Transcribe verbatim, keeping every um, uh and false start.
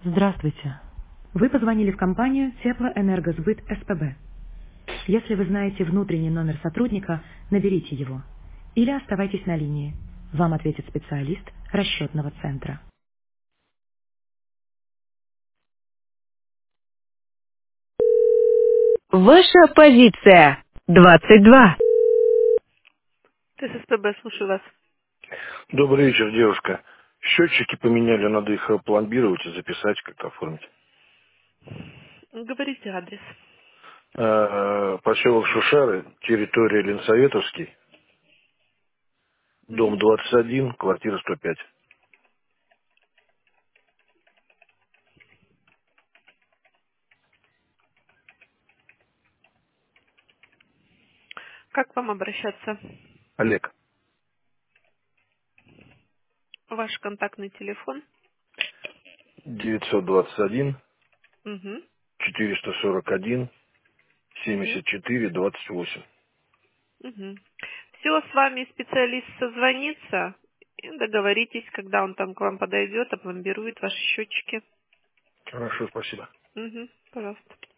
Здравствуйте. Вы позвонили в компанию Теплоэнергосбыт СПБ. Если вы знаете внутренний номер сотрудника, наберите его. Или оставайтесь на линии. Вам ответит специалист расчетного центра. Ваша позиция. двадцать два. ТССПБ, слушаю вас. Добрый вечер, девушка. Счетчики поменяли, надо их пломбировать и записать, как-то оформить. Говорите адрес. Э, Поселок Шушары, территория Ленсоветовский, дом Мгм. двадцать один, квартира сто пять. Как вам обращаться? Олег, Ваш контактный телефон? девятьсот двадцать один, Угу. четыреста сорок один, Угу. семьдесят четыре, двадцать восемь. Угу. Все, с вами специалист созвонится и договоритесь, когда он там к вам подойдет, опломбирует ваши счетчики. Хорошо, спасибо. Угу. Пожалуйста.